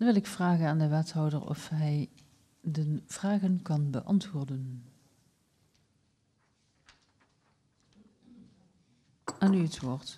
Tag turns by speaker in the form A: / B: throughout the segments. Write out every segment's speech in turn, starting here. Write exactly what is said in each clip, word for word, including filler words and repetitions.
A: Dan wil ik vragen aan de wethouder of hij de vragen kan beantwoorden. Aan u het woord.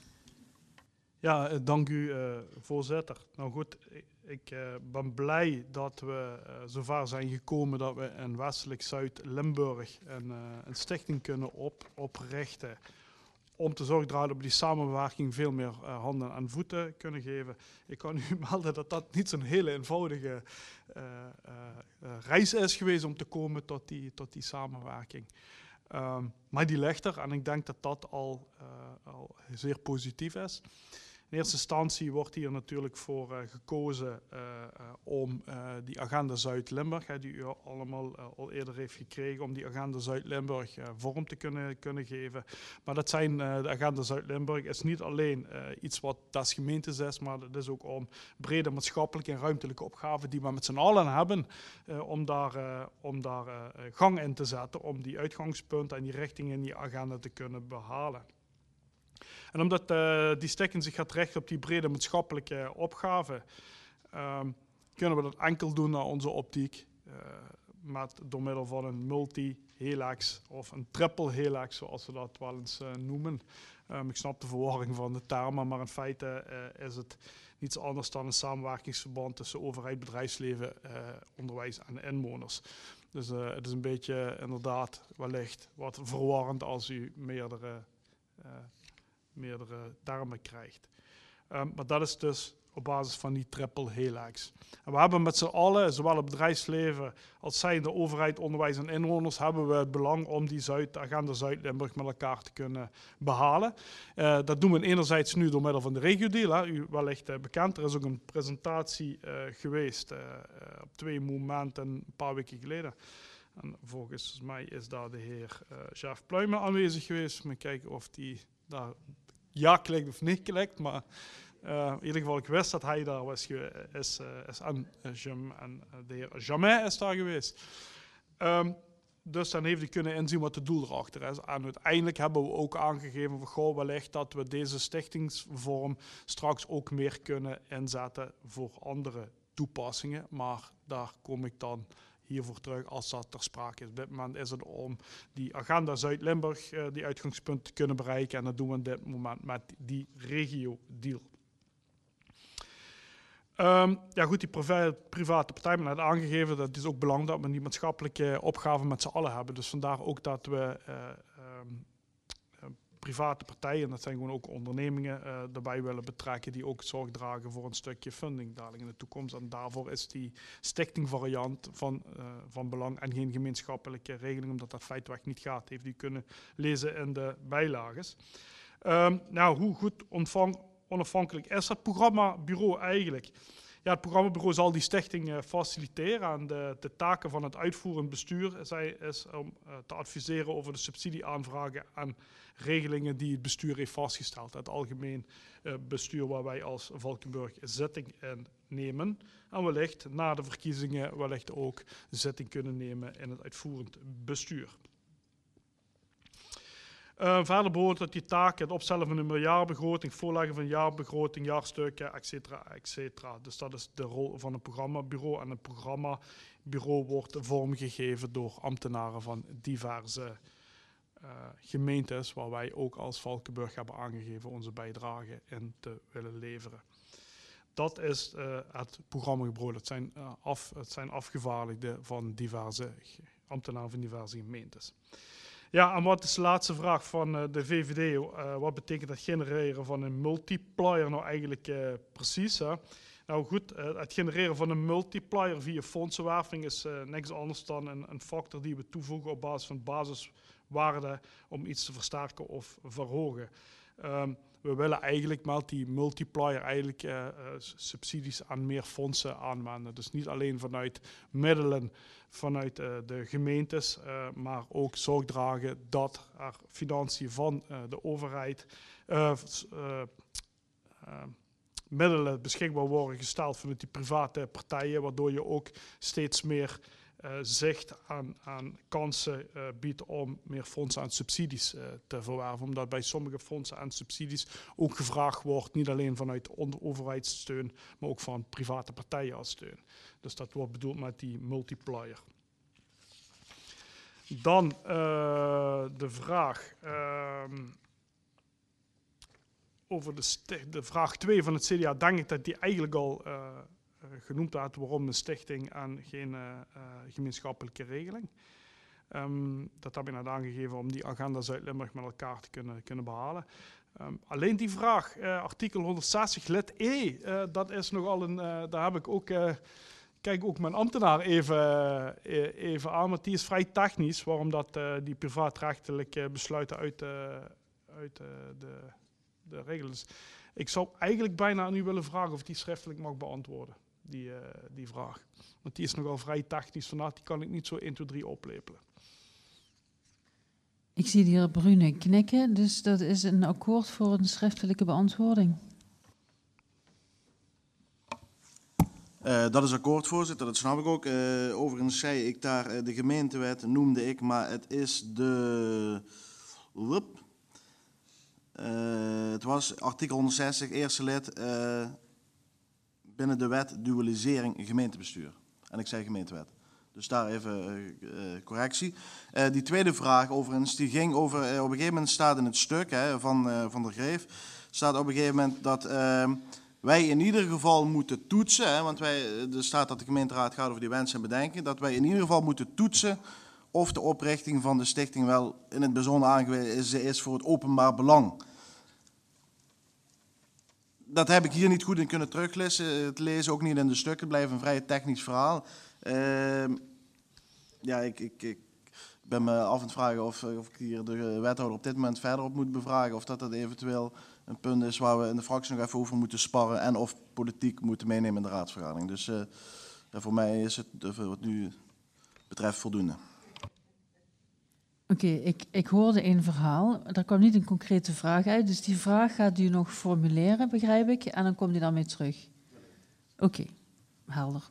B: Ja, dank u, uh, voorzitter. Nou goed, ik, ik uh, ben blij dat we uh, zover zijn gekomen dat we in Westelijk Zuid-Limburg een, uh, een stichting kunnen op, oprichten. Om te zorgen dat we die samenwerking veel meer uh, handen en voeten kunnen geven. Ik kan u melden dat dat niet zo'n hele eenvoudige uh, uh, uh, reis is geweest om te komen tot die, tot die samenwerking. Um, maar die ligt er en ik denk dat dat al, uh, al zeer positief is. In eerste instantie wordt hier natuurlijk voor uh, gekozen uh, uh, om uh, die Agenda Zuid-Limburg, die u allemaal uh, al eerder heeft gekregen, om die Agenda Zuid-Limburg uh, vorm te kunnen, kunnen geven. Maar dat zijn, uh, de Agenda Zuid-Limburg is niet alleen uh, iets wat des gemeentes is, maar het is ook om brede maatschappelijke en ruimtelijke opgaven die we met z'n allen hebben, uh, om daar, uh, om daar uh, gang in te zetten, om die uitgangspunten en die richtingen in die agenda te kunnen behalen. En omdat uh, die stichting zich gaat richten op die brede maatschappelijke opgaven, um, kunnen we dat enkel doen naar onze optiek, uh, met, door middel van een multi-helix of een triple-helix, zoals we dat wel eens uh, noemen. Um, ik snap de verwarring van de termen, maar in feite uh, is het niets anders dan een samenwerkingsverband tussen overheid, bedrijfsleven, uh, onderwijs en inwoners. Dus uh, het is een beetje inderdaad wellicht wat verwarrend als u meerdere... Uh, meerdere termen krijgt. Um, maar dat is dus op basis van die triple helix. En we hebben met z'n allen, zowel het bedrijfsleven als zij, de overheid, onderwijs en inwoners, hebben we het belang om die Zuid, Agenda Zuid-Limburg met elkaar te kunnen behalen. Uh, dat doen we enerzijds nu door middel van de regio-deal. Hè. U wellicht uh, bekend, er is ook een presentatie uh, geweest uh, uh, op twee momenten een paar weken geleden. En volgens mij is daar de heer uh, Sjaaf Pluimen aanwezig geweest. We kijken of die daar ja klikt of niet klikt, maar uh, in ieder geval ik wist dat hij daar was geweest, is, uh, is en, uh, Jam, en uh, de heer Jamais is daar geweest. Um, dus dan heeft hij kunnen inzien wat het doel erachter is. En uiteindelijk hebben we ook aangegeven van goh, wellicht dat we deze stichtingsvorm straks ook meer kunnen inzetten voor andere toepassingen, maar daar kom ik dan hiervoor terug als dat ter sprake is. Op dit moment is het om die Agenda Zuid-Limburg, uh, die uitgangspunt te kunnen bereiken. En dat doen we op dit moment met die regio-deal. Um, ja goed, die private, private partij heeft net aangegeven, dat is ook belangrijk dat we die maatschappelijke opgaven met z'n allen hebben. Dus vandaar ook dat we uh, um, private partijen, dat zijn gewoon ook ondernemingen, uh, daarbij willen betrekken die ook zorg dragen voor een stukje funding dadelijk in de toekomst. En daarvoor is die stichtingvariant van, uh, van belang en geen gemeenschappelijke regeling, omdat dat feitelijk niet gaat. Heeft u kunnen lezen in de bijlages. Um, nou, hoe goed ontvang, onafhankelijk is dat programmabureau eigenlijk? Ja, het programmabureau zal die stichting uh, faciliteren en de, de taken van het uitvoerend bestuur is, is om uh, te adviseren over de subsidieaanvragen en regelingen die het bestuur heeft vastgesteld. Het algemeen uh, bestuur waar wij als Valkenburg zitting in nemen. En wellicht na de verkiezingen wellicht ook zitting kunnen nemen in het uitvoerend bestuur. Uh, verder behoort tot die taken het opstellen van een meerjarenbegroting, voorleggen van een jaarbegroting, jaarstukken, et cetera, et cetera. Dus dat is de rol van een programmabureau. En een programmabureau wordt vormgegeven door ambtenaren van diverse uh, gemeentes, waar wij ook als Valkenburg hebben aangegeven onze bijdrage in te willen leveren. Dat is uh, het programmabureau. Dat zijn, uh, af, het zijn afgevaardigden van diverse ambtenaren van diverse gemeentes. Ja, en wat is de laatste vraag van uh, de V V D? Uh, wat betekent het genereren van een multiplier nou eigenlijk uh, precies? Hè? Nou goed, uh, het genereren van een multiplier via fondsenwerving is uh, niks anders dan een, een factor die we toevoegen op basis van basiswaarde om iets te versterken of verhogen. Um, we willen eigenlijk met die multiplier eigenlijk uh, uh, subsidies aan meer fondsen aanwenden. Dus niet alleen vanuit middelen vanuit uh, de gemeentes, uh, maar ook zorg dragen dat er financiën van uh, de overheid uh, uh, uh, middelen beschikbaar worden gesteld vanuit die private partijen, waardoor je ook steeds meer uh, zicht aan, aan kansen uh, biedt om meer fondsen en subsidies uh, te verwerven. Omdat bij sommige fondsen en subsidies ook gevraagd wordt, niet alleen vanuit overheidssteun, maar ook van private partijen als steun. Dus dat wordt bedoeld met die multiplier. Dan uh, de vraag uh, over de, de vraag twee van het C D A, denk ik dat die eigenlijk al uh, uh, genoemd had, waarom een stichting en geen uh, uh, gemeenschappelijke regeling. Um, dat heb ik net aangegeven om die agenda Zuid-Limburg met elkaar te kunnen, kunnen behalen. Um, alleen die vraag, uh, artikel honderdzestig lid E, uh, dat is nogal een, uh, daar heb ik ook... Uh, Kijk ook mijn ambtenaar even, even aan, want die is vrij technisch, waarom dat, uh, die privaatrechtelijke besluiten uit, uh, uit uh, de, de regels. Ik zou eigenlijk bijna aan u willen vragen of die schriftelijk mag beantwoorden, die, uh, die vraag. Want die is nogal vrij technisch, vandaar die kan ik niet zo één, twee, drie oplepelen.
A: Ik zie de heer Brune knikken, dus dat is een akkoord voor een schriftelijke beantwoording.
C: Uh, dat is akkoord, voorzitter, dat snap ik ook. Uh, overigens zei ik daar, uh, de gemeentewet noemde ik, maar het is de... Wup. Uh, het was artikel honderdzestig, eerste lid, uh, binnen de wet dualisering gemeentebestuur. En ik zei gemeentewet. Dus daar even uh, uh, correctie. Uh, die tweede vraag overigens, die ging over, uh, op een gegeven moment staat in het stuk hè, van, uh, van de Greef, staat op een gegeven moment dat... Uh, wij in ieder geval moeten toetsen, hè, want wij, er staat dat de gemeenteraad gaat over die wensen en bedenken, dat wij in ieder geval moeten toetsen of de oprichting van de stichting wel in het bijzonder aangewezen is voor het openbaar belang. Dat heb ik hier niet goed in kunnen teruglezen, het lezen ook niet in de stukken, het blijft een vrij technisch verhaal. Uh, ja, ik, ik, ik ben me af aan het vragen of, of ik hier de wethouder op dit moment verder op moet bevragen, of dat dat eventueel een punt is waar we in de fractie nog even over moeten sparren en of politiek moeten meenemen in de raadsvergadering. Dus uh, voor mij is het wat nu betreft voldoende.
A: Oké, okay, ik, ik hoorde een verhaal. Er kwam niet een concrete vraag uit, dus die vraag gaat u nog formuleren, begrijp ik, en dan komt u daarmee terug. Oké, okay, helder.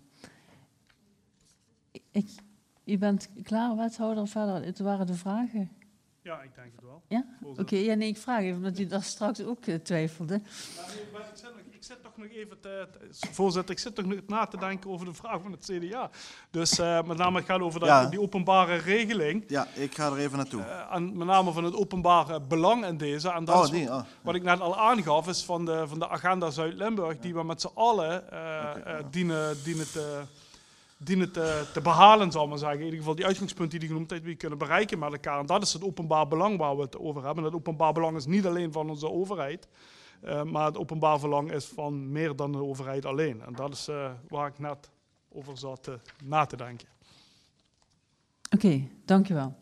A: Ik, u bent klaar, wethouder, verder? Het waren de vragen.
B: Ja, ik denk het wel.
A: Ja? Oké, okay, ja, nee, ik vraag even, omdat u daar straks ook uh, twijfelde.
B: Ja, nee, maar ik, zit nog, ik zit toch nog even, te, te, voorzitter, ik zit toch nog na te denken over de vraag van het C D A. Dus uh, met name het gaat over dat, ja. die openbare regeling.
C: Ja, ik ga er even naartoe.
B: Uh, en met name van het openbare belang in deze. En dat
C: oh,
B: is
C: die,
B: wat,
C: oh.
B: wat ik net al aangaf, is van de, van de agenda Zuid-Limburg, ja. die we met z'n allen uh, okay, uh, dienen, dienen te... dienen te, te behalen, zal ik maar zeggen. In ieder geval die uitgangspunten die die genoemd heeft, die we kunnen bereiken met elkaar. En dat is het openbaar belang waar we het over hebben. En het openbaar belang is niet alleen van onze overheid, uh, maar het openbaar belang is van meer dan de overheid alleen. En dat is uh, waar ik net over zat uh, na te denken.
A: Oké, okay, dank u wel.